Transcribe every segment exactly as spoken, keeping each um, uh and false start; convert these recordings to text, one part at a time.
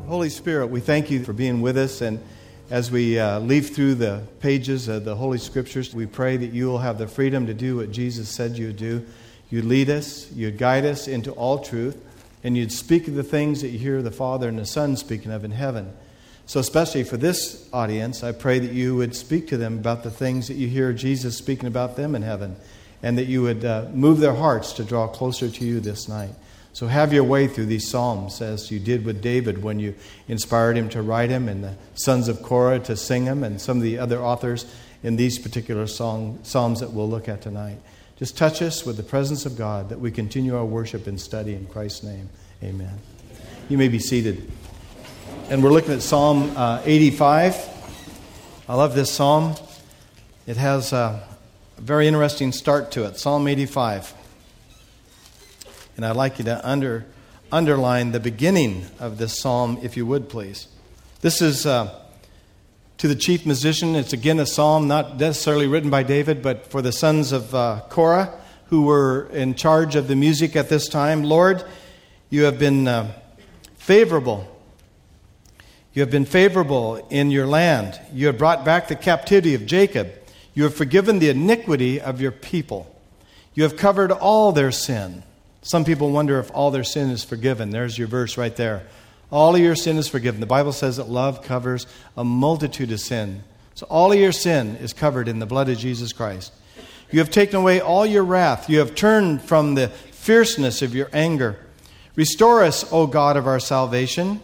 Holy Spirit, we thank you for being with us, and as we uh, leaf through the pages of the Holy Scriptures, we pray that you will have the freedom to do what Jesus said you would do. You'd lead us, you'd guide us into all truth, and you'd speak of the things that you hear the Father and the Son speaking of in heaven. So especially for this audience, I pray that you would speak to them about the things that you hear Jesus speaking about them in heaven, and that you would uh, move their hearts to draw closer to you this night. So have your way through these Psalms, as you did with David when you inspired him to write them, and the sons of Korah to sing them, and some of the other authors in these particular song, Psalms that we'll look at tonight. Just touch us with the presence of God, that we continue our worship and study in Christ's name. Amen. You may be seated. And we're looking at Psalm uh, eighty-five. I love this psalm. It has uh, a very interesting start to it. Psalm eighty-five. And I'd like you to under, underline the beginning of this psalm, if you would, please. This is uh, to the chief musician. It's again a psalm not necessarily written by David, but for the sons of uh, Korah, who were in charge of the music at this time. Lord, you have been uh, favorable. You have been favorable in your land. You have brought back the captivity of Jacob. You have forgiven the iniquity of your people. You have covered all their sin. Some people wonder if all their sin is forgiven. There's your verse right there. All of your sin is forgiven. The Bible says that love covers a multitude of sin. So all of your sin is covered in the blood of Jesus Christ. You have taken away all your wrath. You have turned from the fierceness of your anger. Restore us, O God of our salvation.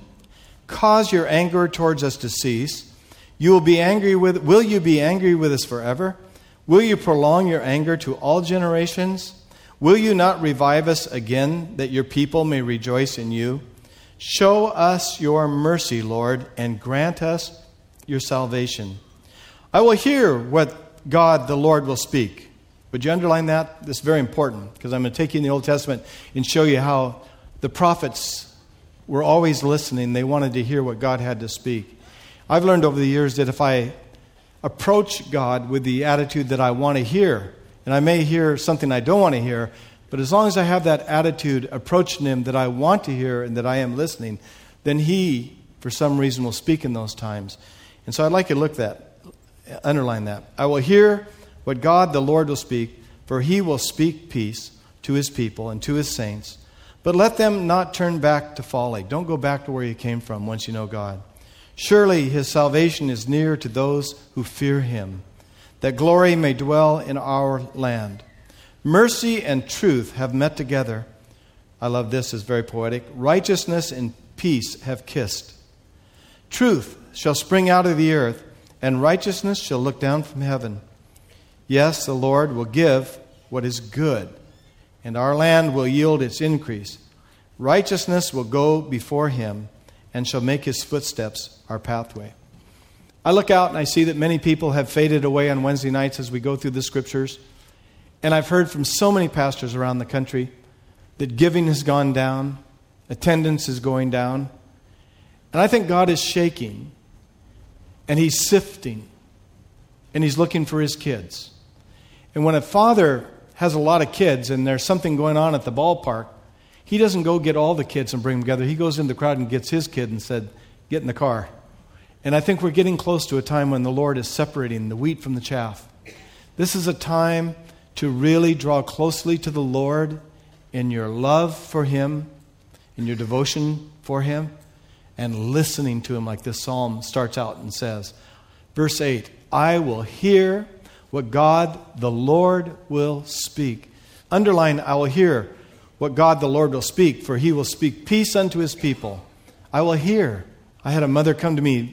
Cause your anger towards us to cease. You will be angry with. Will you be angry with us forever? Will you prolong your anger to all generations? Will you not revive us again, that your people may rejoice in you? Show us your mercy, Lord, and grant us your salvation. I will hear what God the Lord will speak. Would you underline that? This is very important, because I'm going to take you in the Old Testament and show you how the prophets were always listening. They wanted to hear what God had to speak. I've learned over the years that if I approach God with the attitude that I want to hear, and I may hear something I don't want to hear, but as long as I have that attitude approaching Him that I want to hear and that I am listening, then He, for some reason, will speak in those times. And so I'd like you to look that, underline that. I will hear what God the Lord will speak, for He will speak peace to His people and to His saints. But let them not turn back to folly. Don't go back to where you came from once you know God. Surely His salvation is near to those who fear Him, that glory may dwell in our land. Mercy and truth have met together. I love this, it's very poetic. Righteousness and peace have kissed. Truth shall spring out of the earth, and righteousness shall look down from heaven. Yes, the Lord will give what is good, and our land will yield its increase. Righteousness will go before Him, and shall make His footsteps our pathway. I look out and I see that many people have faded away on Wednesday nights as we go through the Scriptures. And I've heard from so many pastors around the country that giving has gone down, attendance is going down. And I think God is shaking, and He's sifting, and He's looking for His kids. And when a father has a lot of kids and there's something going on at the ballpark, he doesn't go get all the kids and bring them together. He goes in the crowd and gets his kid and said, "Get in the car." And I think we're getting close to a time when the Lord is separating the wheat from the chaff. This is a time to really draw closely to the Lord in your love for Him, in your devotion for Him, and listening to Him like this psalm starts out and says. Verse eight, I will hear what God the Lord will speak. Underline, I will hear what God the Lord will speak, for He will speak peace unto His people. I will hear. I had a mother come to me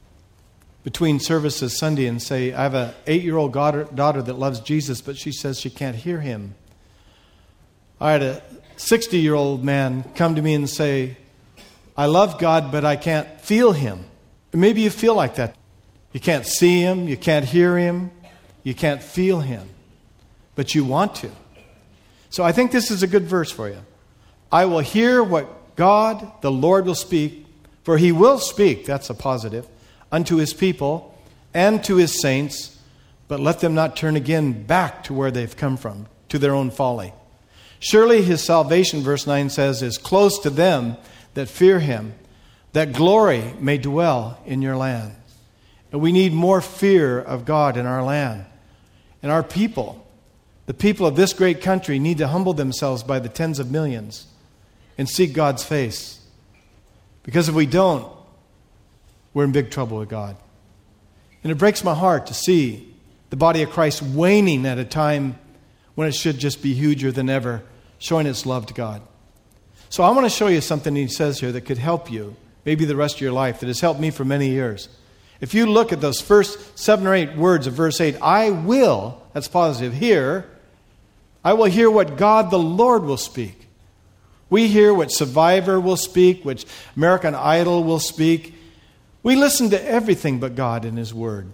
between services Sunday and say, I have an eight-year-old daughter, daughter that loves Jesus, but she says she can't hear Him. I had a sixty-year-old man come to me and say, I love God, but I can't feel Him. Maybe you feel like that. You can't see Him, you can't hear Him, you can't feel Him, but you want to. So I think this is a good verse for you. I will hear what God, the Lord, will speak, for He will speak, that's a positive, unto His people and to His saints, but let them not turn again back to where they've come from, to their own folly. Surely His salvation, verse nine says, is close to them that fear Him, that glory may dwell in your land. And we need more fear of God in our land. And our people, the people of this great country, need to humble themselves by the tens of millions and seek God's face. Because if we don't, we're in big trouble with God. And it breaks my heart to see the body of Christ waning at a time when it should just be huger than ever, showing its love to God. So I want to show you something he says here that could help you, maybe the rest of your life, that has helped me for many years. If you look at those first seven or eight words of verse eight, I will, that's positive, hear, I will hear what God the Lord will speak. We hear what Survivor will speak, which American Idol will speak. We listen to everything but God and His Word.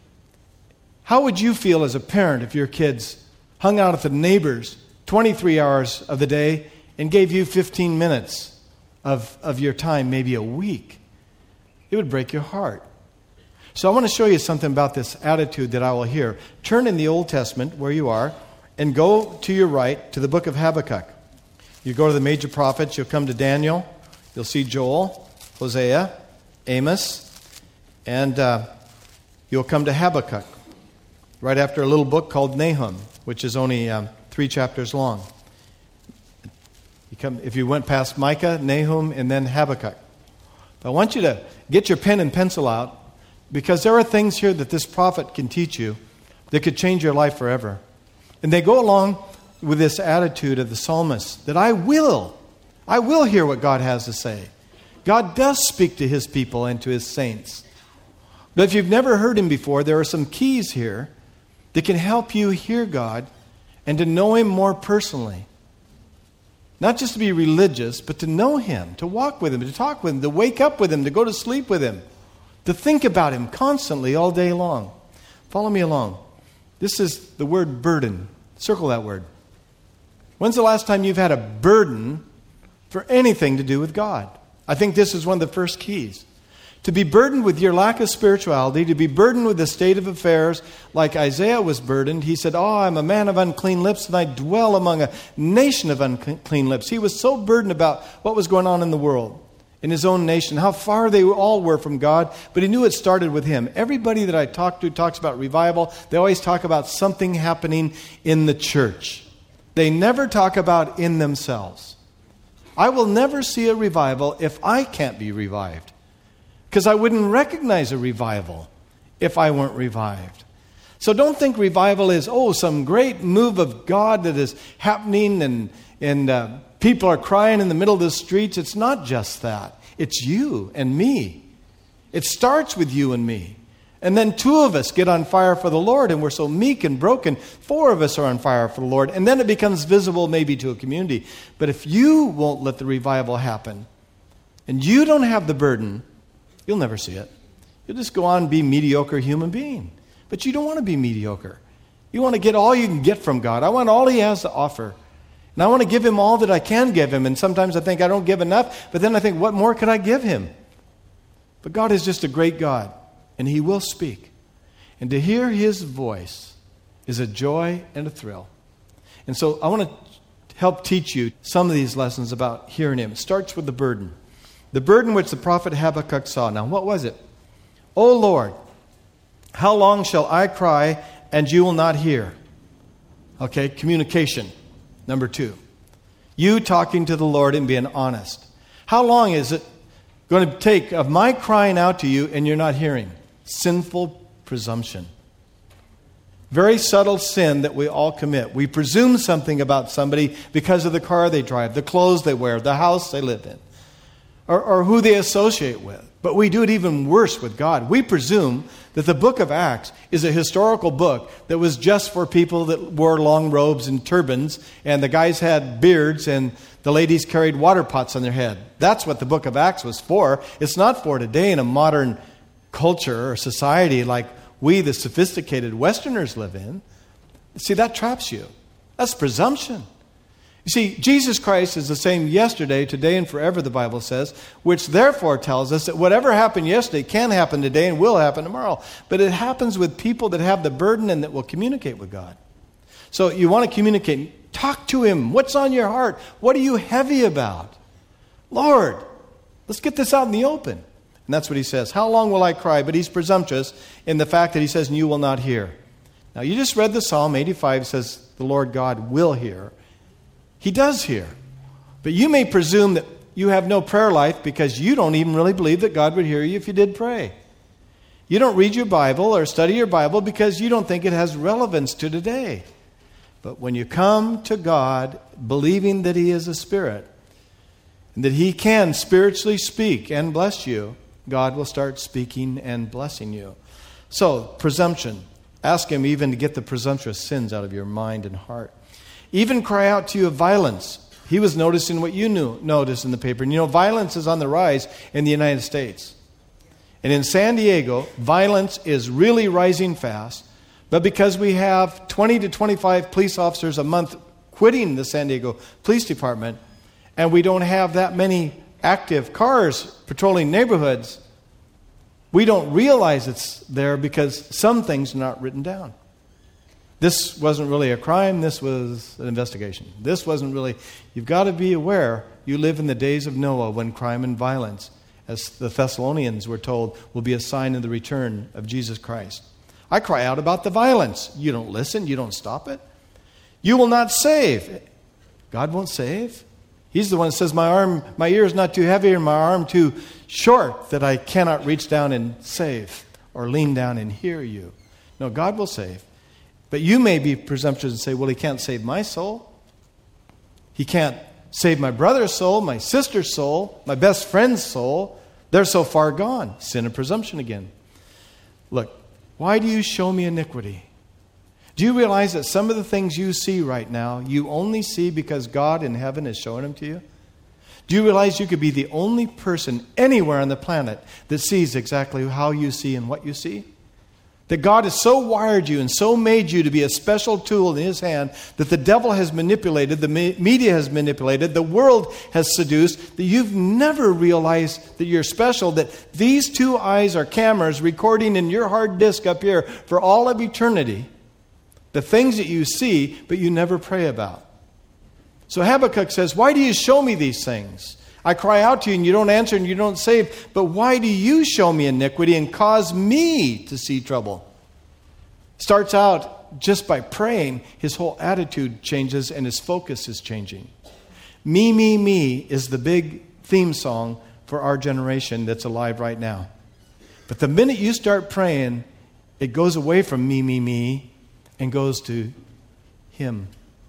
How would you feel as a parent if your kids hung out at the neighbors twenty-three hours of the day and gave you fifteen minutes of, of your time, maybe a week? It would break your heart. So I want to show you something about this attitude that I will hear. Turn in the Old Testament where you are and go to your right to the book of Habakkuk. You go to the major prophets, you'll come to Daniel, you'll see Joel, Hosea, Amos, and uh, you'll come to Habakkuk, right after a little book called Nahum, which is only um, three chapters long. You come, if you went past Micah, Nahum, and then Habakkuk. But I want you to get your pen and pencil out, because there are things here that this prophet can teach you that could change your life forever. And they go along with this attitude of the psalmist, that I will, I will hear what God has to say. God does speak to His people and to His saints. But if you've never heard Him before, there are some keys here that can help you hear God and to know Him more personally. Not just to be religious, but to know Him, to walk with Him, to talk with Him, to wake up with Him, to go to sleep with Him, to think about Him constantly all day long. Follow me along. This is the word burden. Circle that word. When's the last time you've had a burden for anything to do with God? I think this is one of the first keys. To be burdened with your lack of spirituality, to be burdened with the state of affairs, like Isaiah was burdened. He said, oh, I'm a man of unclean lips, and I dwell among a nation of unclean lips. He was so burdened about what was going on in the world, in his own nation, how far they all were from God, but he knew it started with him. Everybody that I talk to talks about revival. They always talk about something happening in the church. They never talk about in themselves. I will never see a revival if I can't be revived, because I wouldn't recognize a revival if I weren't revived. So don't think revival is, oh, some great move of God that is happening and, and uh, people are crying in the middle of the streets. It's not just that. It's you and me. It starts with you and me. And then two of us get on fire for the Lord, and we're so meek and broken. Four of us are on fire for the Lord, and then it becomes visible maybe to a community. But if you won't let the revival happen, and you don't have the burden, you'll never see it. You'll just go on and be a mediocre human being. But you don't want to be mediocre. You want to get all you can get from God. I want all He has to offer. And I want to give Him all that I can give Him. And sometimes I think I don't give enough, but then I think, what more could I give Him? But God is just a great God, and He will speak. And to hear His voice is a joy and a thrill. And so I want to help teach you some of these lessons about hearing Him. It starts with the burden. The burden which the prophet Habakkuk saw. Now, what was it? O Lord, how long shall I cry and you will not hear? Okay, communication. Number two. You talking to the Lord and being honest. How long is it going to take of my crying out to you and you're not hearing? Sinful presumption. Very subtle sin that we all commit. We presume something about somebody because of the car they drive, the clothes they wear, the house they live in, or, or who they associate with. But we do it even worse with God. We presume that the book of Acts is a historical book that was just for people that wore long robes and turbans, and the guys had beards, and the ladies carried water pots on their head. That's what the book of Acts was for. It's not for today in a modern culture or society like we, the sophisticated Westerners, live in. See, that traps you. That's presumption. You see, Jesus Christ is the same yesterday, today, and forever, the Bible says, which therefore tells us that whatever happened yesterday can happen today and will happen tomorrow. But it happens with people that have the burden and that will communicate with God. So you want to communicate. Talk to Him. What's on your heart? What are you heavy about? Lord, Let's get this out in the open. And that's what he says. How long will I cry? But he's presumptuous in the fact that he says, and you will not hear. Now, you just read the Psalm eighty-five, says the Lord God will hear. He does hear. But you may presume that you have no prayer life because you don't even really believe that God would hear you if you did pray. You don't read your Bible or study your Bible because you don't think it has relevance to today. But when you come to God believing that He is a Spirit and that He can spiritually speak and bless you, God will start speaking and blessing you. So, presumption. Ask Him even to get the presumptuous sins out of your mind and heart. Even cry out to you of violence. He was noticing what you knew, noticed in the paper. And you know, violence is on the rise in the United States. And in San Diego, violence is really rising fast. But because we have twenty to twenty-five police officers a month quitting the San Diego Police Department, and we don't have that many active cars patrolling neighborhoods, we don't realize it's there because some things are not written down. This wasn't really a crime. This was an investigation. This wasn't really... You've got to be aware you live in the days of Noah when crime and violence, as the Thessalonians were told, will be a sign of the return of Jesus Christ. I cry out about the violence. You don't listen. You don't stop it. You will not save. God won't save. He's the one that says, my arm, my ear is not too heavy or my arm too short that I cannot reach down and save or lean down and hear you. No, God will save. But you may be presumptuous and say, well, He can't save my soul. He can't save my brother's soul, my sister's soul, my best friend's soul. They're so far gone. Sin and presumption again. Look, why do you show me iniquity? Do you realize that some of the things you see right now, you only see because God in heaven is showing them to you? Do you realize you could be the only person anywhere on the planet that sees exactly how you see and what you see? That God has so wired you and so made you to be a special tool in His hand that the devil has manipulated, the media has manipulated, the world has seduced, that you've never realized that you're special, that these two eyes are cameras recording in your hard disk up here for all of eternity the things that you see but you never pray about. So Habakkuk says, why do you show me these things? I cry out to you and you don't answer and you don't save. But why do you show me iniquity and cause me to see trouble? Starts out just by praying, his whole attitude changes and his focus is changing. Me, me, me is the big theme song for our generation that's alive right now. But the minute you start praying, it goes away from me, me, me and goes to Him.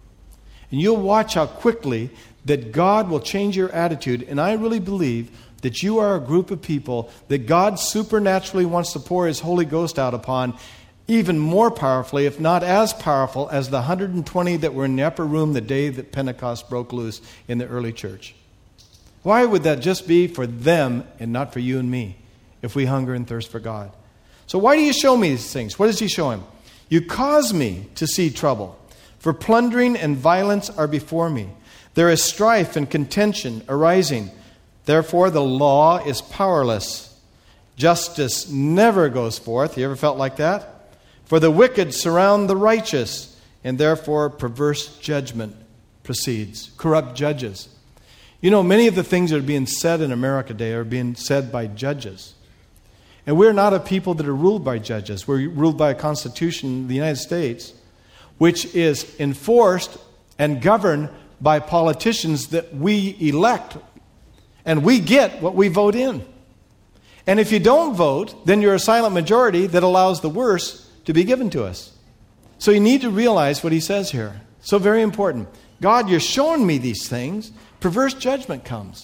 And you'll watch how quickly that God will change your attitude. And I really believe that you are a group of people that God supernaturally wants to pour His Holy Ghost out upon even more powerfully, if not as powerful, as the one hundred twenty that were in the upper room the day that Pentecost broke loose in the early church. Why would that just be for them and not for you and me if we hunger and thirst for God? So why do you show me these things? What does He show him? You cause me to see trouble, for plundering and violence are before me. There is strife and contention arising. Therefore, the law is powerless. Justice never goes forth. You ever felt like that? For the wicked surround the righteous, and therefore perverse judgment proceeds. Corrupt judges. You know, many of the things that are being said in America today are being said by judges. And we're not a people that are ruled by judges. We're ruled by a constitution of the United States, which is enforced and governed by politicians that we elect, and we get what we vote in. And if you don't vote, then you're a silent majority that allows the worst to be given to us. So you need to realize what he says here. So very important. God, you're showing me these things. Perverse judgment comes.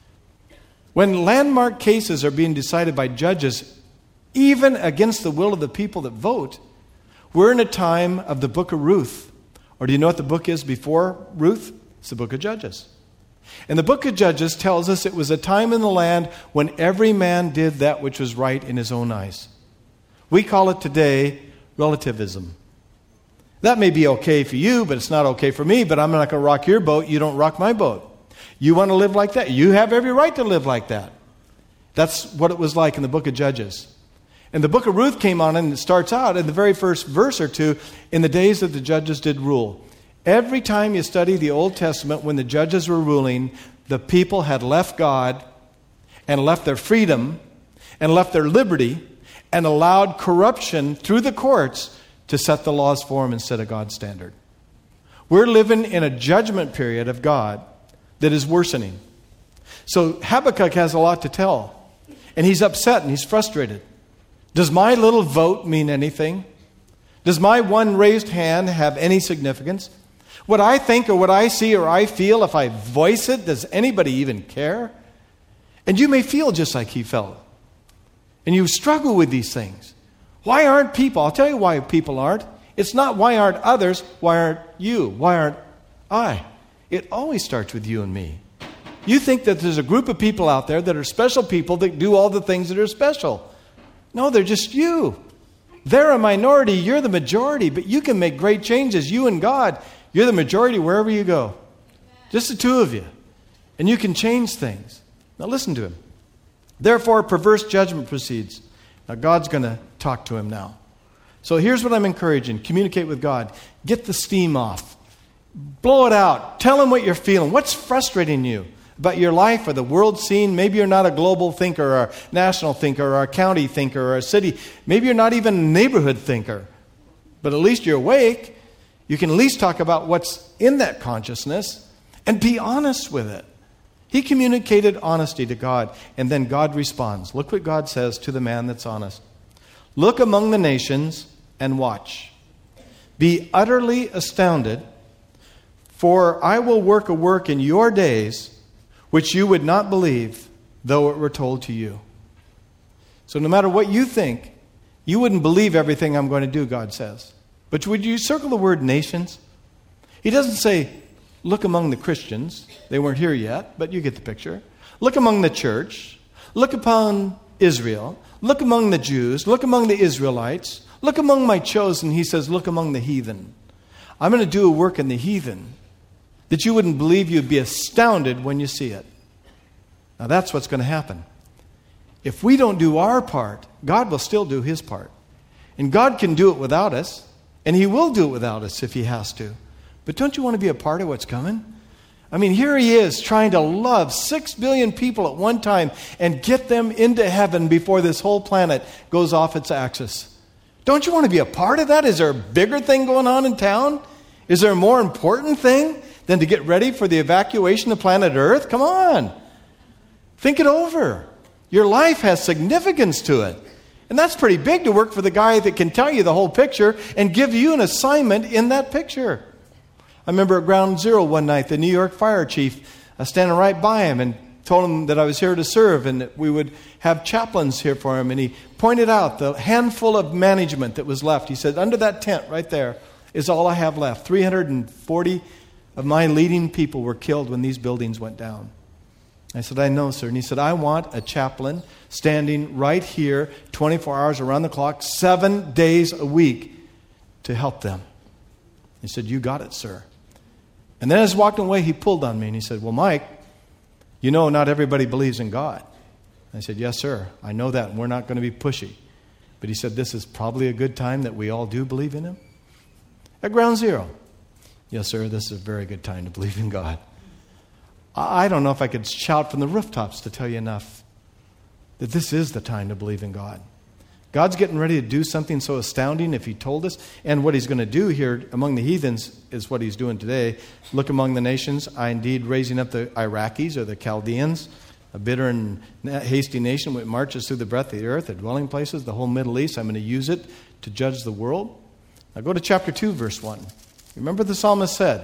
When landmark cases are being decided by judges, even against the will of the people that vote, we're in a time of the book of Ruth. Or do you know what the book is before Ruth? It's the book of Judges. And the book of Judges tells us it was a time in the land when every man did that which was right in his own eyes. We call it today relativism. That may be okay for you, but it's not okay for me, but I'm not going to rock your boat. You don't rock my boat. You want to live like that? You have every right to live like that. That's what it was like in the book of Judges. And the book of Ruth came on and it starts out in the very first verse or two, in the days that the judges did rule. Every time you study the Old Testament, when the judges were ruling, the people had left God and left their freedom and left their liberty and allowed corruption through the courts to set the laws for them instead of God's standard. We're living in a judgment period of God that is worsening. So Habakkuk has a lot to tell. And he's upset and he's frustrated. Does my little vote mean anything? Does my one raised hand have any significance? What I think or what I see or I feel, if I voice it, does anybody even care? And you may feel just like he felt. And you struggle with these things. Why aren't people? I'll tell you why people aren't. It's not why aren't others, why aren't you? Why aren't I? It always starts with you and me. You think that there's a group of people out there that are special people that do all the things that are special. No, they're just you. They're a minority, you're the majority, but you can make great changes. You and God, you're the majority wherever you go. Just the two of you. And you can change things. Now listen to him. Therefore, perverse judgment proceeds. Now God's going to talk to him now. So here's what I'm encouraging. Communicate with God. Get the steam off. Blow it out. Tell him what you're feeling. What's frustrating you about your life or the world scene? Maybe you're not a global thinker or a national thinker or a county thinker or a city. Maybe you're not even a neighborhood thinker. But at least you're awake. You can at least talk about what's in that consciousness and be honest with it. He communicated honesty to God, and then God responds. Look what God says to the man that's honest. Look among the nations and watch. Be utterly astounded, for I will work a work in your days which you would not believe, though it were told to you. So no matter what you think, you wouldn't believe everything I'm going to do, God says. But would you circle the word nations? He doesn't say, look among the Christians. They weren't here yet, but you get the picture. Look among the church. Look upon Israel. Look among the Jews. Look among the Israelites. Look among my chosen. He says, look among the heathen. I'm going to do a work in the heathen that you wouldn't believe. You'd be astounded when you see it. Now that's what's going to happen. If we don't do our part, God will still do his part. And God can do it without us. And he will do it without us if he has to. But don't you want to be a part of what's coming? I mean, here he is trying to love six billion people at one time and get them into heaven before this whole planet goes off its axis. Don't you want to be a part of that? Is there a bigger thing going on in town? Is there a more important thing than to get ready for the evacuation of planet Earth? Come on. Think it over. Your life has significance to it. And that's pretty big to work for the guy that can tell you the whole picture and give you an assignment in that picture. I remember at Ground Zero one night, the New York fire chief uh, standing right by him and told him that I was here to serve and that we would have chaplains here for him. And he pointed out the handful of management that was left. He said, under that tent right there is all I have left. three hundred forty of my leading people were killed when these buildings went down. I said, I know, sir. And he said, I want a chaplain standing right here twenty-four hours around the clock, seven days a week to help them. He said, you got it, sir. And then as he walked away, he pulled on me and he said, well, Mike, you know not everybody believes in God. I said, yes, sir. I know that, and we're not going to be pushy. But he said, this is probably a good time that we all do believe in him. At Ground Zero. Yes, sir, this is a very good time to believe in God. I don't know if I could shout from the rooftops to tell you enough that this is the time to believe in God. God's getting ready to do something so astounding if he told us. And what he's going to do here among the heathens is what he's doing today. Look among the nations. I indeed raising up the Iraqis or the Chaldeans, a bitter and hasty nation which marches through the breadth of the earth, their dwelling places, the whole Middle East. I'm going to use it to judge the world. Now go to chapter two, verse one. Remember the psalmist said,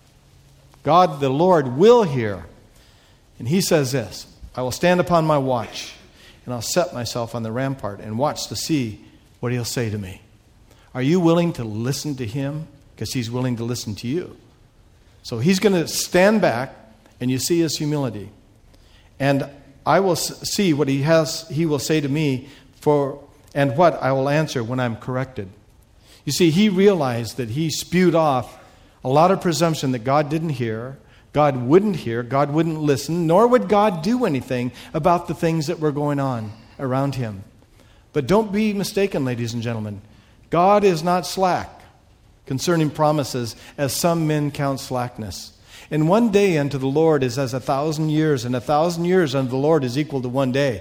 God the Lord will hear. And he says this, I will stand upon my watch, and I'll set myself on the rampart and watch to see what he'll say to me. Are you willing to listen to him? Because he's willing to listen to you. So he's going to stand back, and you see his humility. And I will see what he has. He will say to me, for and what I will answer when I'm corrected. You see, he realized that he spewed off a lot of presumption that God didn't hear, God wouldn't hear, God wouldn't listen, nor would God do anything about the things that were going on around him. But don't be mistaken, ladies and gentlemen. God is not slack concerning promises, as some men count slackness. And one day unto the Lord is as a thousand years, and a thousand years unto the Lord is equal to one day.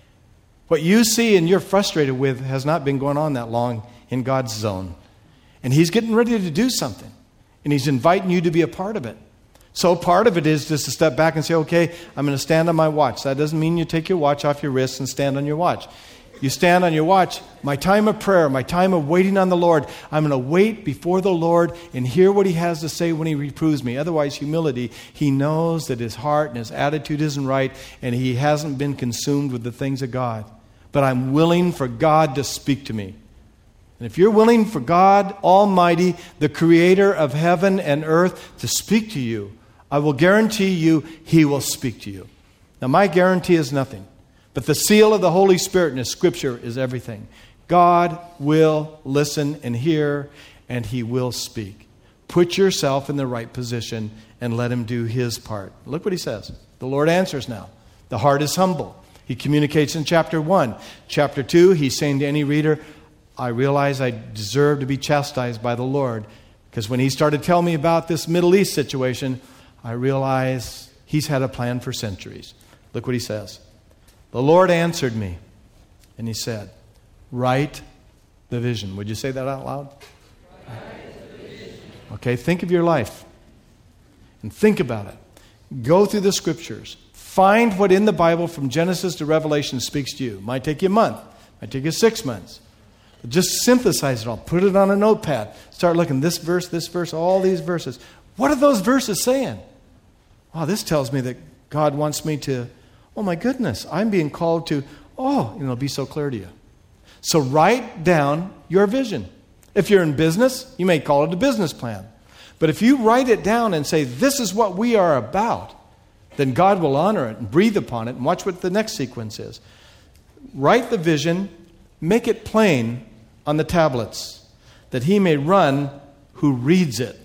What you see and you're frustrated with has not been going on that long in God's zone. And He's getting ready to do something. And He's inviting you to be a part of it. So part of it is just to step back and say, okay, I'm going to stand on my watch. That doesn't mean you take your watch off your wrist and stand on your watch. You stand on your watch, my time of prayer, my time of waiting on the Lord. I'm going to wait before the Lord and hear what He has to say when He reproves me. Otherwise, humility, He knows that his heart and his attitude isn't right and he hasn't been consumed with the things of God. But I'm willing for God to speak to me. And if you're willing for God Almighty, the Creator of heaven and earth, to speak to you, I will guarantee you He will speak to you. Now, my guarantee is nothing. But the seal of the Holy Spirit in His Scripture is everything. God will listen and hear, and He will speak. Put yourself in the right position and let Him do His part. Look what He says. The Lord answers now. The heart is humble. He communicates in chapter one. Chapter two, He's saying to any reader, I realize I deserve to be chastised by the Lord. Because when He started telling me about this Middle East situation, I realize He's had a plan for centuries. Look what He says. The Lord answered me, and He said, write the vision. Would you say that out loud? Write the vision. Okay, think of your life. And think about it. Go through the Scriptures. Find what in the Bible from Genesis to Revelation speaks to you. It might take you a month. It might take you six months. But just synthesize it all. Put it on a notepad. Start looking this verse, this verse, all these verses. What are those verses saying? Wow, this tells me that God wants me to, oh my goodness, I'm being called to, oh, and it'll be so clear to you. So write down your vision. If you're in business, you may call it a business plan. But if you write it down and say, this is what we are about, then God will honor it and breathe upon it. And watch what the next sequence is. Write the vision, make it plain on the tablets, that he may run who reads it.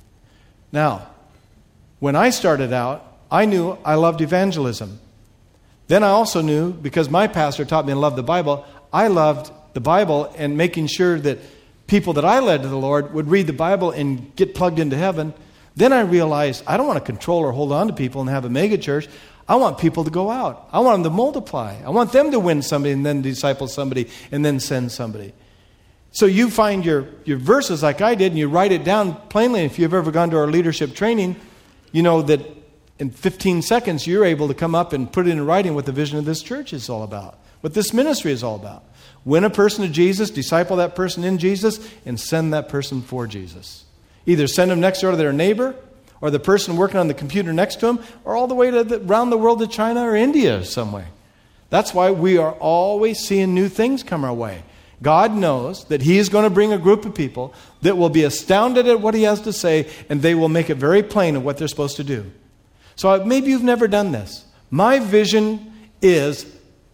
Now, when I started out, I knew I loved evangelism. Then I also knew, because my pastor taught me to love the Bible, I loved the Bible and making sure that people that I led to the Lord would read the Bible and get plugged into heaven. Then I realized I don't want to control or hold on to people and have a mega church. I want people to go out. I want them to multiply. I want them to win somebody and then disciple somebody and then send somebody. So you find your, your verses like I did and you write it down plainly. If you've ever gone to our leadership training, you know that in fifteen seconds you're able to come up and put it in writing what the vision of this church is all about, what this ministry is all about. Win a person to Jesus, disciple that person in Jesus, and send that person for Jesus. Either send them next door to their neighbor, or the person working on the computer next to them, or all the way to the, around the world to China or India somewhere. That's why we are always seeing new things come our way. God knows that He is going to bring a group of people that will be astounded at what He has to say, and they will make it very plain of what they're supposed to do. So maybe you've never done this. My vision is,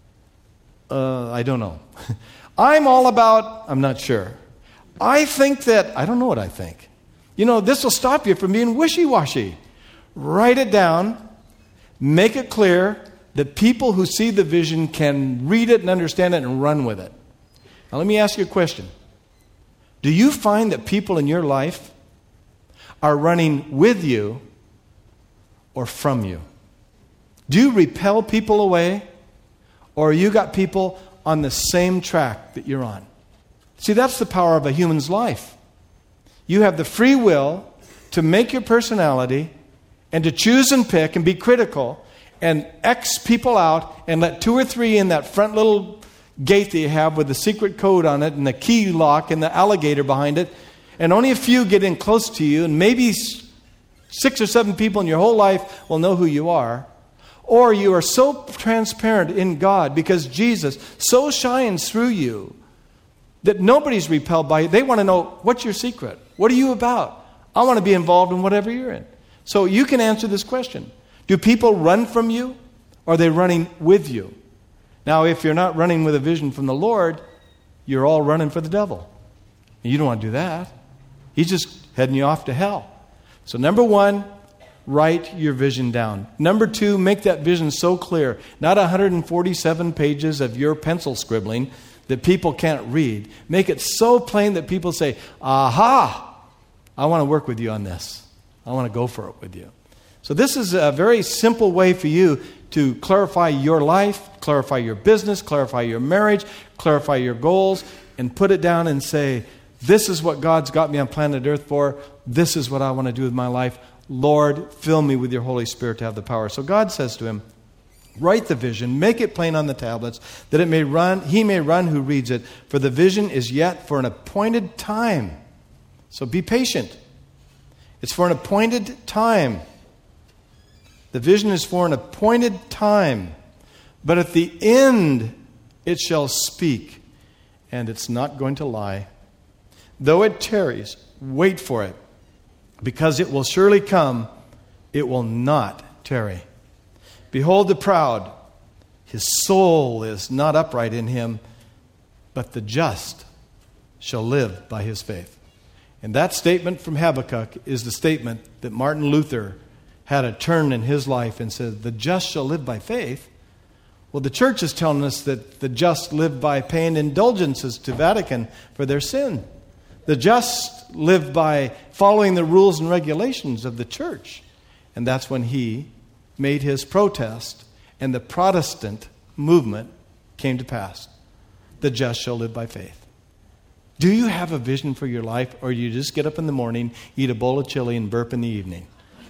uh, I don't know. I'm all about, I'm not sure. I think that, I don't know what I think. You know, this will stop you from being wishy-washy. Write it down. Make it clear that people who see the vision can read it and understand it and run with it. Now, let me ask you a question. Do you find that people in your life are running with you or from you? Do you repel people away, or you got people on the same track that you're on? See, that's the power of a human's life. You have the free will to make your personality and to choose and pick and be critical and X people out and let two or three in that front little gate that you have with the secret code on it and the key lock and the alligator behind it, and only a few get in close to you, and maybe six or seven people in your whole life will know who you are. Or you are so transparent in God because Jesus so shines through you that nobody's repelled by you. They want to know, what's your secret? What are you about? I want to be involved in whatever you're in. So you can answer this question. Do people run from you, or are they running with you? Now, if you're not running with a vision from the Lord, you're all running for the devil. And you don't want to do that. He's just heading you off to hell. So number one, write your vision down. Number two, make that vision so clear. Not one hundred forty-seven pages of your pencil scribbling that people can't read. Make it so plain that people say, aha, I want to work with you on this. I want to go for it with you. So this is a very simple way for you to clarify your life, clarify your business, clarify your marriage, clarify your goals, and put it down and say, this is what God's got me on planet Earth for. This is what I want to do with my life. Lord, fill me with your Holy Spirit to have the power. So God says to him, write the vision, make it plain on the tablets, that it may run, he may run who reads it, for the vision is yet for an appointed time. So be patient. It's for an appointed time. The vision is for an appointed time. But at the end it shall speak, and it's not going to lie. Though it tarries, wait for it, because it will surely come, it will not tarry. Behold the proud, his soul is not upright in him, but the just shall live by his faith. And that statement from Habakkuk is the statement that Martin Luther had a turn in his life and said, the just shall live by faith. Well, the church is telling us that the just live by paying indulgences to Vatican for their sin. The just live by following the rules and regulations of the church. And that's when he made his protest, and the Protestant movement came to pass. The just shall live by faith. Do you have a vision for your life, or you just get up in the morning, eat a bowl of chili, and burp in the evening?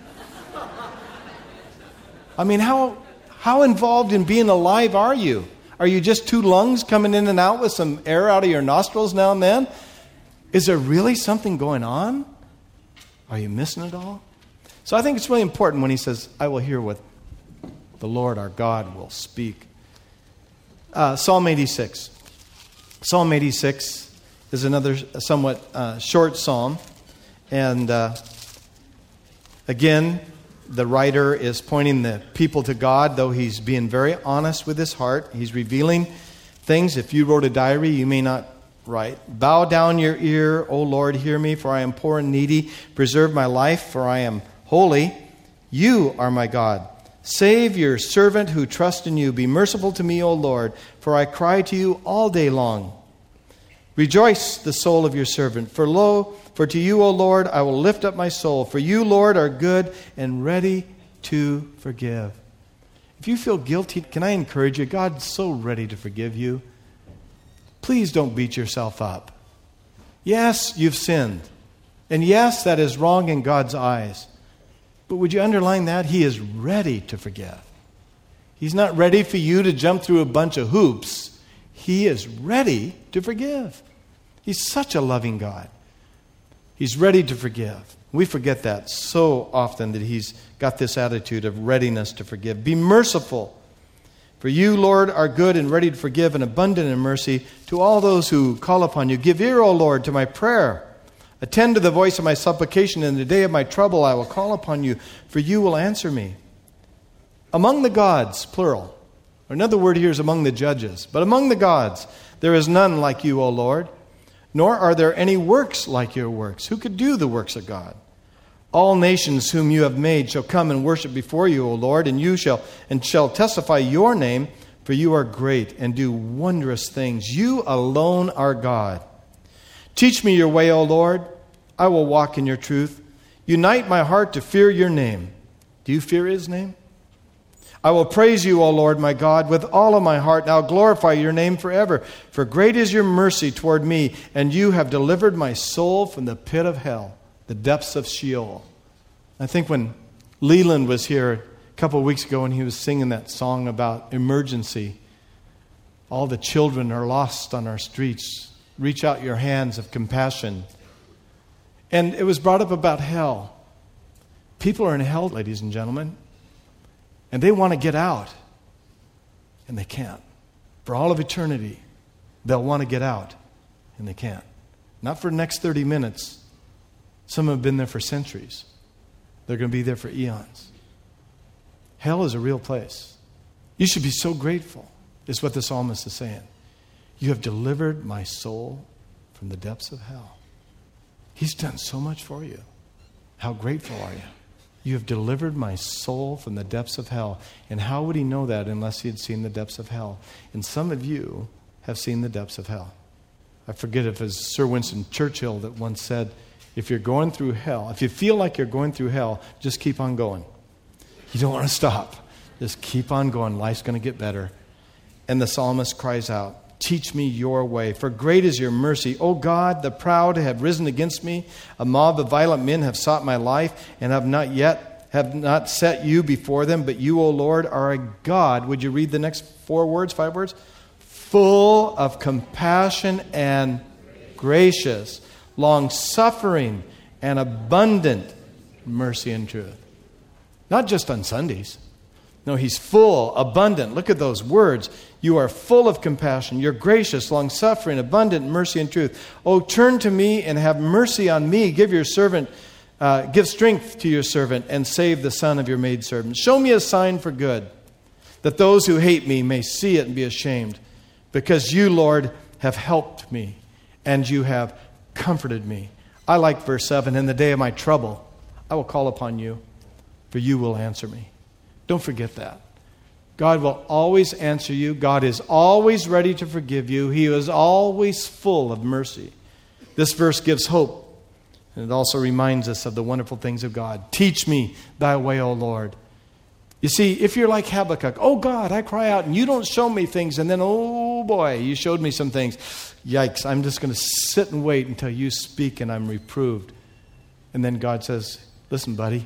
I mean, how how involved in being alive are you? Are you just two lungs coming in and out with some air out of your nostrils now and then? Is there really something going on? Are you missing it all? So I think it's really important when he says, I will hear what the Lord our God will speak. Uh, Psalm eighty-six. Psalm eighty-six is another somewhat uh, short psalm. And uh, again, the writer is pointing the people to God, though he's being very honest with his heart. He's revealing things. If you wrote a diary, you may not write. Bow down your ear, O Lord, hear me, for I am poor and needy. Preserve my life, for I am holy. You are my God. Save your servant who trusts in you. Be merciful to me, O Lord, for I cry to you all day long. Rejoice the soul of your servant, for lo, for to you, O Lord, I will lift up my soul. For you, Lord, are good and ready to forgive. If you feel guilty, can I encourage you? God's so ready to forgive you. Please don't beat yourself up. Yes, you've sinned. And yes, that is wrong in God's eyes. But would you underline that? He is ready to forgive. He's not ready for you to jump through a bunch of hoops. He is ready to forgive. He's such a loving God. He's ready to forgive. We forget that so often, that he's got this attitude of readiness to forgive. Be merciful. For you, Lord, are good and ready to forgive and abundant in mercy to all those who call upon you. Give ear, O Lord, to my prayer. Attend to the voice of my supplication. In the day of my trouble I will call upon you, for you will answer me. Among the gods, plural. Or another word here is among the judges. But among the gods, there is none like you, O Lord. Nor are there any works like your works. Who could do the works of God? All nations whom you have made shall come and worship before you, O Lord, and you shall and shall testify your name, for you are great and do wondrous things. You alone are God. Teach me your way, O Lord. I will walk in your truth. Unite my heart to fear your name. Do you fear his name? I will praise you, O Lord, my God, with all of my heart, and I'll glorify your name forever. For great is your mercy toward me, and you have delivered my soul from the pit of hell, the depths of Sheol. I think when Leland was here a couple of weeks ago and he was singing that song about emergency, all the children are lost on our streets. Reach out your hands of compassion. And it was brought up about hell. People are in hell, ladies and gentlemen. And they want to get out. And they can't. For all of eternity, they'll want to get out. And they can't. Not for the next thirty minutes. Some have been there for centuries. They're going to be there for eons. Hell is a real place. You should be so grateful, is what the psalmist is saying. You have delivered my soul from the depths of hell. He's done so much for you. How grateful are you? You have delivered my soul from the depths of hell. And how would he know that unless he had seen the depths of hell? And some of you have seen the depths of hell. I forget if it was Sir Winston Churchill that once said, if you're going through hell, if you feel like you're going through hell, just keep on going. You don't want to stop. Just keep on going. Life's going to get better. And the psalmist cries out, teach me your way, for great is your mercy. O God, the proud have risen against me. A mob of violent men have sought my life and have not yet, have not set you before them. But you, O Lord, are a God. Would you read the next four words, five words? Full of compassion and gracious, long-suffering and abundant mercy and truth. Not just on Sundays. No, he's full, abundant. Look at those words. You are full of compassion. You're gracious, long-suffering, abundant mercy and truth. Oh, turn to me and have mercy on me. Give your servant, uh, give strength to your servant and save the son of your maidservant. Show me a sign for good, that those who hate me may see it and be ashamed. Because you, Lord, have helped me and you have comforted me. I like verse seven. In the day of my trouble, I will call upon you, for you will answer me. Don't forget that. God will always answer you. God is always ready to forgive you. He is always full of mercy. This verse gives hope. And it also reminds us of the wonderful things of God. Teach me thy way, O Lord. You see, if you're like Habakkuk, oh God, I cry out and you don't show me things. And then, oh boy, you showed me some things. Yikes, I'm just going to sit and wait until you speak and I'm reproved. And then God says, listen, buddy,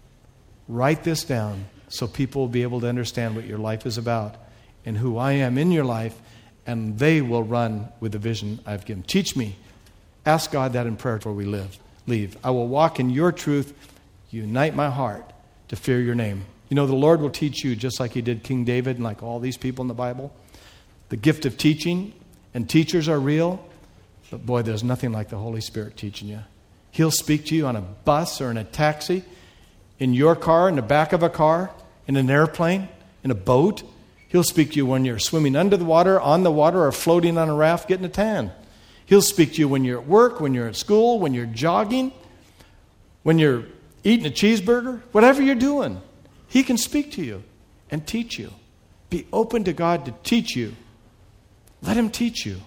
write this down so people will be able to understand what your life is about and who I am in your life, and they will run with the vision I've given. Teach me. Ask God that in prayer before we live. Leave. I will walk in your truth. Unite my heart to fear your name. You know, the Lord will teach you just like he did King David and like all these people in the Bible. The gift of teaching, and teachers are real, but boy, there's nothing like the Holy Spirit teaching you. He'll speak to you on a bus or in a taxi, in your car, in the back of a car, in an airplane, in a boat. He'll speak to you when you're swimming under the water, on the water, or floating on a raft getting a tan. He'll speak to you when you're at work, when you're at school, when you're jogging, when you're eating a cheeseburger, whatever you're doing. He can speak to you and teach you. Be open to God to teach you. Let him teach you.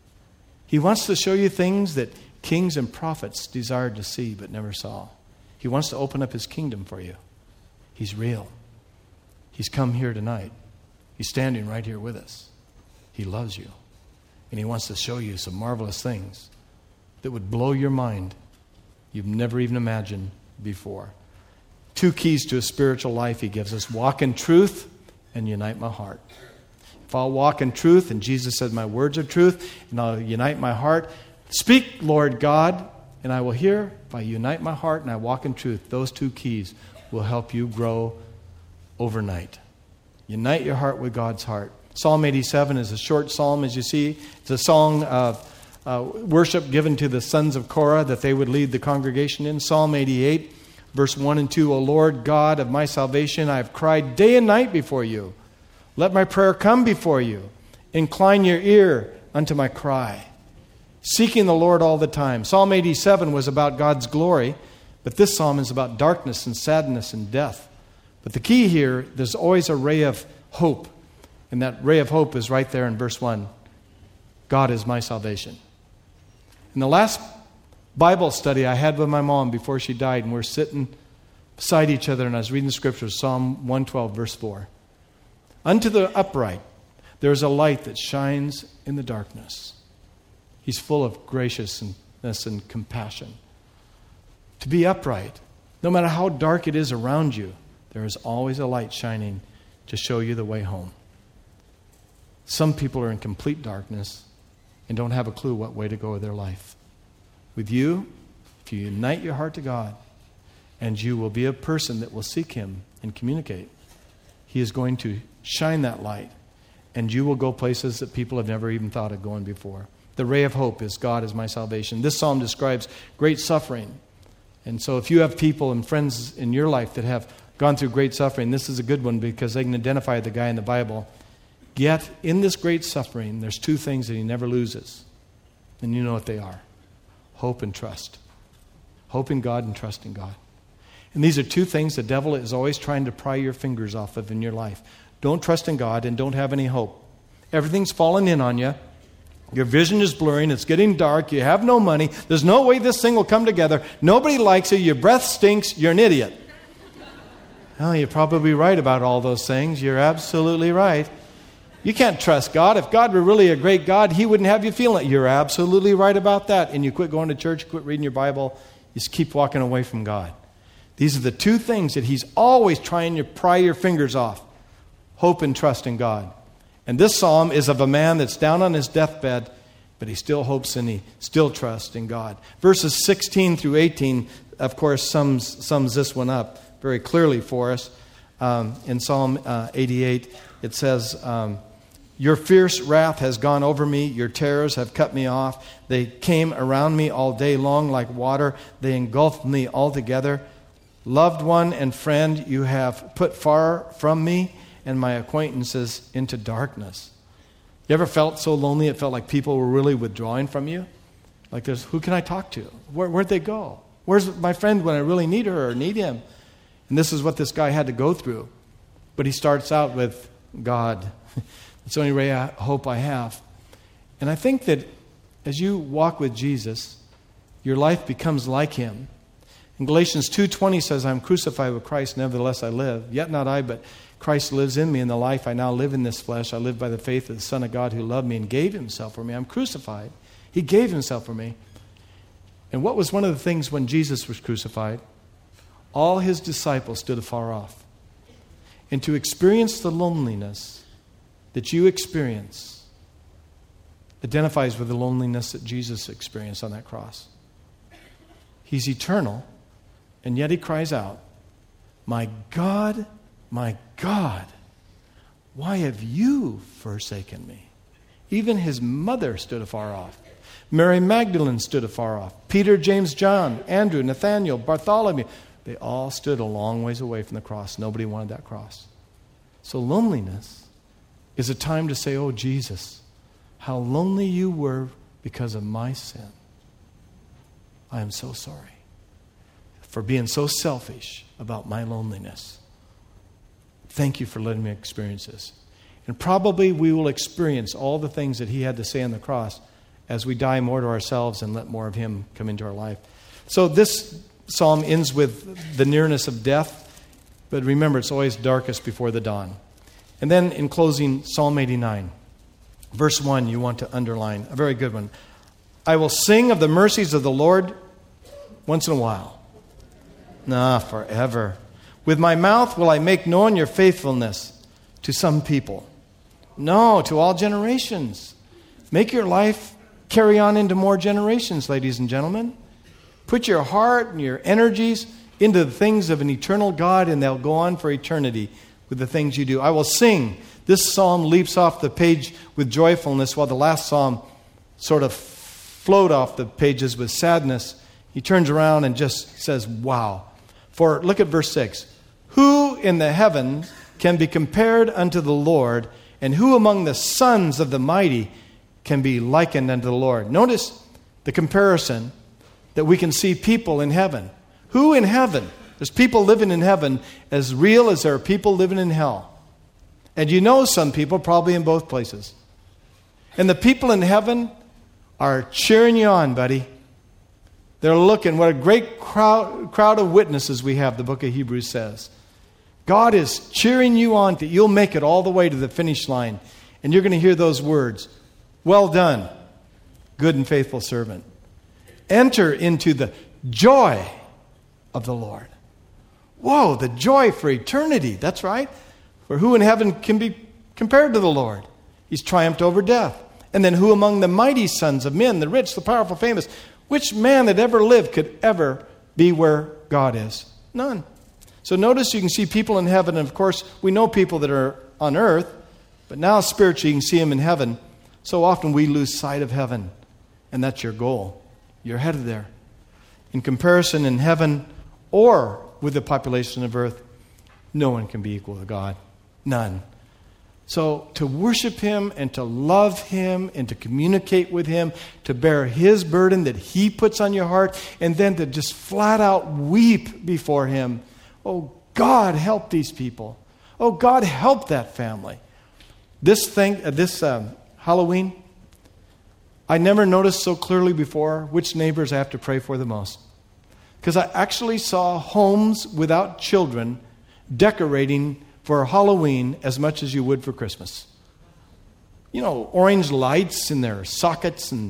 He wants to show you things that kings and prophets desired to see but never saw. He wants to open up his kingdom for you. He's real. He's come here tonight. He's standing right here with us. He loves you. And he wants to show you some marvelous things that would blow your mind you've never even imagined before. Two keys to a spiritual life he gives us. Walk in truth and unite my heart. If I'll walk in truth, and Jesus said, my words are truth, and I'll unite my heart. Speak, Lord God, and I will hear. If I unite my heart and I walk in truth, those two keys will help you grow overnight. Unite your heart with God's heart. Psalm eighty-seven is a short psalm, as you see. It's a song of uh, worship given to the sons of Korah that they would lead the congregation in. Psalm eighty-eight, verse one and two, O Lord God of my salvation, I have cried day and night before you. Let my prayer come before you. Incline your ear unto my cry. Seeking the Lord all the time. Psalm eighty-seven was about God's glory, but this psalm is about darkness and sadness and death. But the key here, there's always a ray of hope. And that ray of hope is right there in verse one. God is my salvation. In the last Bible study I had with my mom before she died, and we're sitting beside each other, and I was reading the scriptures, Psalm one twelve, verse four. Unto the upright there is a light that shines in the darkness. He's full of graciousness and compassion. To be upright, no matter how dark it is around you, there is always a light shining to show you the way home. Some people are in complete darkness and don't have a clue what way to go with their life. With you, if you unite your heart to God, and you will be a person that will seek him and communicate, he is going to shine that light, and you will go places that people have never even thought of going before. The ray of hope is God is my salvation. This psalm describes great suffering. And so if you have people and friends in your life that have gone through great suffering, this is a good one because they can identify the guy in the Bible. Yet, in this great suffering, there's two things that he never loses. And you know what they are. Hope and trust. Hope in God and trust in God. And these are two things the devil is always trying to pry your fingers off of in your life. Don't trust in God and don't have any hope. Everything's falling in on you. Your vision is blurring. It's getting dark. You have no money. There's no way this thing will come together. Nobody likes you. Your breath stinks. You're an idiot. Well, you're probably right about all those things. You're absolutely right. You can't trust God. If God were really a great God, He wouldn't have you feeling it. You're absolutely right about that. And you quit going to church, quit reading your Bible, you just keep walking away from God. These are the two things that He's always trying to pry your fingers off. Hope and trust in God. And this psalm is of a man that's down on his deathbed, but he still hopes and he still trusts in God. Verses sixteen through eighteen, of course, sums, sums this one up very clearly for us. Um, in Psalm uh, eighty-eight, it says, um, your fierce wrath has gone over me. Your terrors have cut me off. They came around me all day long like water. They engulfed me altogether. Loved one and friend you have put far from me, and my acquaintances into darkness. You ever felt so lonely it felt like people were really withdrawing from you? Like there's, who can I talk to? Where, where'd they go? Where's my friend when I really need her or need him? And this is what this guy had to go through. But he starts out with God. It's the only ray of hope I have. And I think that as you walk with Jesus, your life becomes like Him. In Galatians two twenty says, I am crucified with Christ, nevertheless I live. Yet not I, but Christ lives in me. In the life I now live in this flesh, I live by the faith of the Son of God who loved me and gave Himself for me. I'm crucified. He gave Himself for me. And what was one of the things when Jesus was crucified? All His disciples stood afar off. And to experience the loneliness that you experience identifies with the loneliness that Jesus experienced on that cross. He's eternal, and yet He cries out, my God, my God, why have you forsaken me? Even His mother stood afar off. Mary Magdalene stood afar off. Peter, James, John, Andrew, Nathaniel, Bartholomew, they all stood a long ways away from the cross. Nobody wanted that cross. So loneliness is a time to say, oh, Jesus, how lonely you were because of my sin. I am so sorry for being so selfish about my loneliness. Thank you for letting me experience this. And probably we will experience all the things that He had to say on the cross as we die more to ourselves and let more of Him come into our life. So this psalm ends with the nearness of death, but remember, it's always darkest before the dawn. And then in closing, Psalm eighty-nine, verse one, you want to underline, a very good one. I will sing of the mercies of the Lord once in a while. Nah, forever. With my mouth will I make known your faithfulness to some people. No, to all generations. Make your life carry on into more generations, ladies and gentlemen. Put your heart and your energies into the things of an eternal God, and they'll go on for eternity with the things you do. I will sing. This psalm leaps off the page with joyfulness, while the last psalm sort of flowed off the pages with sadness. He turns around and just says, wow. For look at verse six. Who in the heaven can be compared unto the Lord, and who among the sons of the mighty can be likened unto the Lord? Notice the comparison that we can see people in heaven. Who in heaven? There's people living in heaven as real as there are people living in hell. And you know some people probably in both places. And the people in heaven are cheering you on, buddy. They're looking. What a great crowd, crowd of witnesses we have, the book of Hebrews says. God is cheering you on that you'll make it all the way to the finish line. And you're going to hear those words. Well done, good and faithful servant. Enter into the joy of the Lord. Whoa, the joy for eternity. That's right. For who in heaven can be compared to the Lord? He's triumphed over death. And then who among the mighty sons of men, the rich, the powerful, famous, which man that ever lived could ever be where God is? None. So notice you can see people in heaven, and of course we know people that are on earth, but now spiritually you can see them in heaven. So often we lose sight of heaven, and that's your goal. You're headed there. In comparison, in heaven or with the population of earth, no one can be equal to God. None. So to worship Him and to love Him and to communicate with Him, to bear His burden that He puts on your heart, and then to just flat out weep before Him. Oh, God, help these people. Oh, God, help that family. This thing, uh, this um, Halloween, I never noticed so clearly before which neighbors I have to pray for the most. Because I actually saw homes without children decorating for Halloween as much as you would for Christmas. You know, orange lights in their sockets and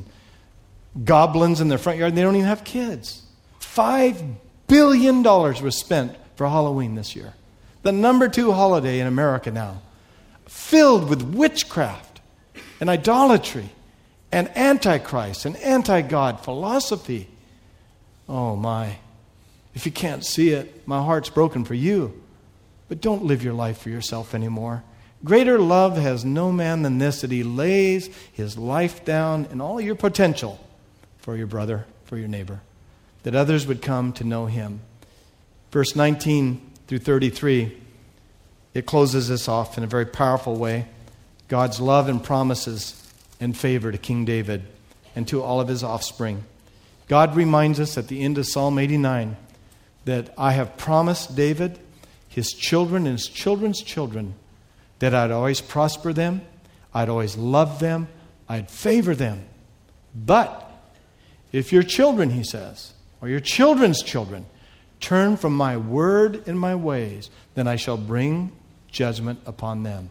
goblins in their front yard. They don't even have kids. Five billion dollars was spent for Halloween this year. The number two holiday in America now. Filled with witchcraft and idolatry and antichrist and anti-God philosophy. Oh my. If you can't see it, my heart's broken for you. But don't live your life for yourself anymore. Greater love has no man than this, that he lays his life down in all your potential for your brother, for your neighbor, that others would come to know him. Verse nineteen through thirty-three, it closes this off in a very powerful way. God's love and promises and favor to King David and to all of his offspring. God reminds us at the end of Psalm eighty-nine that I have promised David, his children and his children's children, that I'd always prosper them, I'd always love them, I'd favor them. But if your children, he says, or your children's children, turn from my word and my ways, then I shall bring judgment upon them.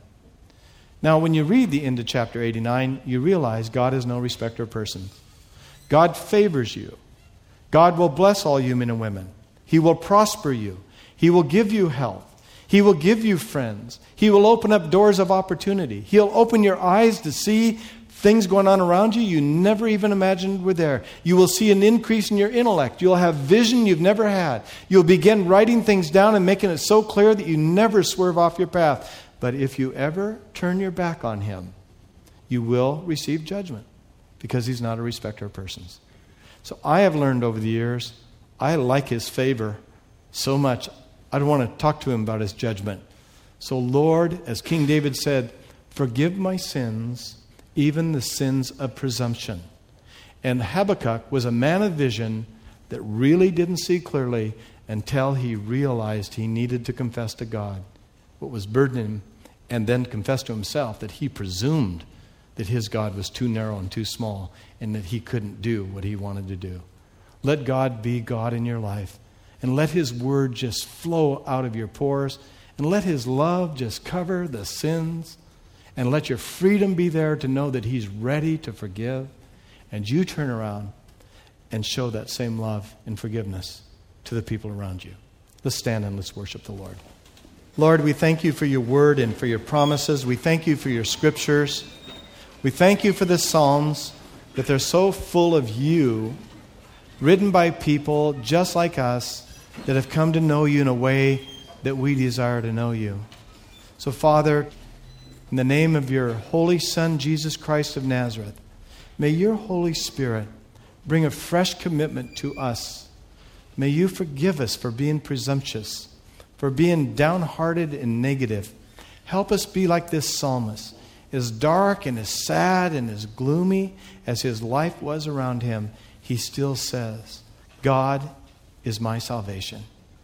Now, when you read the end of chapter eighty-nine, you realize God is no respecter of persons. God favors you. God will bless all you men and women. He will prosper you. He will give you health. He will give you friends. He will open up doors of opportunity. He'll open your eyes to see things going on around you you never even imagined were there. You will see an increase in your intellect. You'll have vision you've never had. You'll begin writing things down and making it so clear that you never swerve off your path. But if you ever turn your back on him, you will receive judgment, because he's not a respecter of persons. So I have learned over the years, I like his favor so much, I don't want to talk to him about his judgment. So Lord, as King David said, forgive my sins, even the sins of presumption. And Habakkuk was a man of vision that really didn't see clearly until he realized he needed to confess to God what was burdening him, and then confess to himself that he presumed that his God was too narrow and too small and that he couldn't do what he wanted to do. Let God be God in your life, and let his word just flow out of your pores, and let his love just cover the sins, and let your freedom be there to know that he's ready to forgive, and you turn around and show that same love and forgiveness to the people around you. Let's stand and let's worship the Lord. Lord, we thank you for your word and for your promises. We thank you for your scriptures. We thank you for the Psalms, that they're so full of you, written by people just like us that have come to know you in a way that we desire to know you. So, Father, in the name of your Holy Son, Jesus Christ of Nazareth, may your Holy Spirit bring a fresh commitment to us. May you forgive us for being presumptuous, for being downhearted and negative. Help us be like this psalmist. As dark and as sad and as gloomy as his life was around him, he still says, God is my salvation.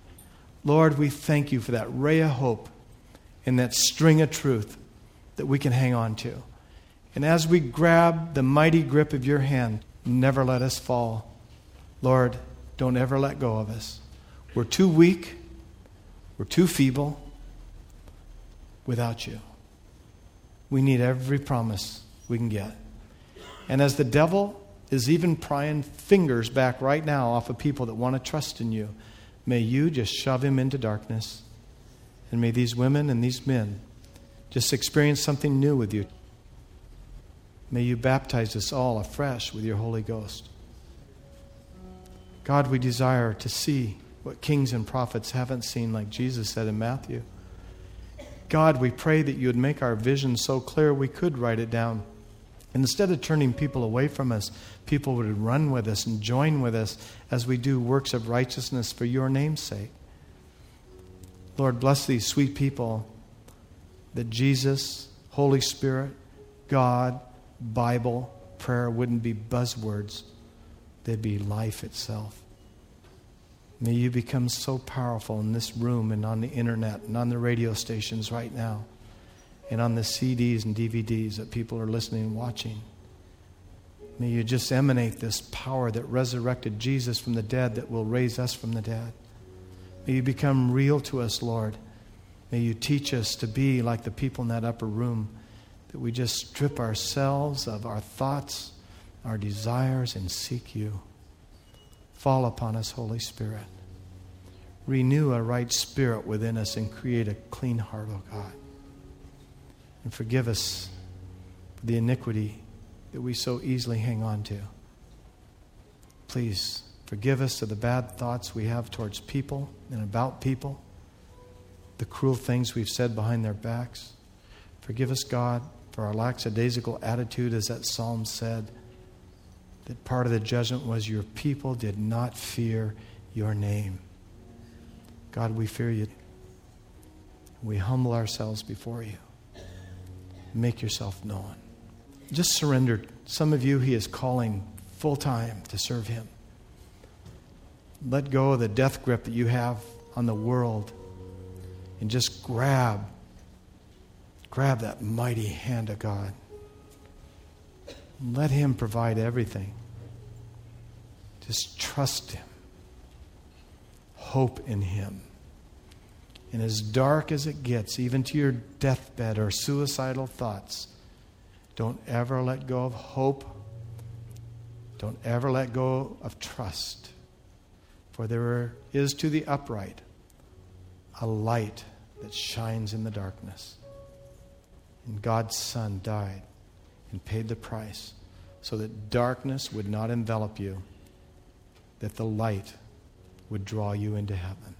Lord, we thank you for that ray of hope and that string of truth that we can hang on to. And as we grab the mighty grip of your hand, never let us fall. Lord, don't ever let go of us. We're too weak. We're too feeble without you. We need every promise we can get. And as the devil is even prying fingers back right now off of people that want to trust in you, may you just shove him into darkness. And may these women and these men just experience something new with you. May you baptize us all afresh with your Holy Ghost. God, we desire to see what kings and prophets haven't seen, like Jesus said in Matthew. God, we pray that you would make our vision so clear we could write it down. And instead of turning people away from us, people would run with us and join with us as we do works of righteousness for your name's sake. Lord, bless these sweet people, that Jesus, Holy Spirit, God, Bible, prayer wouldn't be buzzwords. They'd be life itself. May you become so powerful in this room and on the internet and on the radio stations right now and on the C Ds and D V Ds that people are listening and watching. May you just emanate this power that resurrected Jesus from the dead that will raise us from the dead. May you become real to us, Lord. May you teach us to be like the people in that upper room, that we just strip ourselves of our thoughts, our desires, and seek you. Fall upon us, Holy Spirit. Renew a right spirit within us and create a clean heart, O God. And forgive us for the iniquity that we so easily hang on to. Please forgive us of the bad thoughts we have towards people and about people, the cruel things we've said behind their backs. Forgive us, God, for our lackadaisical attitude, as that psalm said, that part of the judgment was your people did not fear your name. God, we fear you. We humble ourselves before you. Make yourself known. Just surrender. Some of you, he is calling full time to serve him. Let go of the death grip that you have on the world and just grab, grab that mighty hand of God. Let him provide everything. Just trust him. Hope in him. And as dark as it gets, even to your deathbed or suicidal thoughts, don't ever let go of hope. Don't ever let go of trust. For there is to the upright a light that shines in the darkness. And God's Son died and paid the price so that darkness would not envelop you, that the light would draw you into heaven.